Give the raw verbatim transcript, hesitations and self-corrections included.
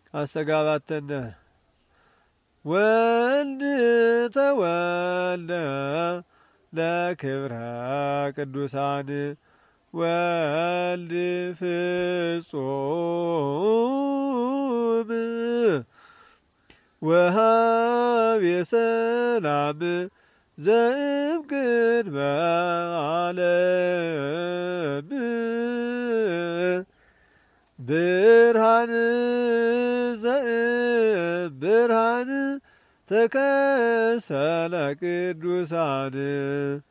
አስተጋባተነ ወልድ ተወልደ ለክብረ ቅዱሳን ወልድ ፍጹም ወሃብ የሰላም ዘእምቅድመ ዓለም ብርሃን ዘእምብርሃን ተከሰለ ቅዱሳን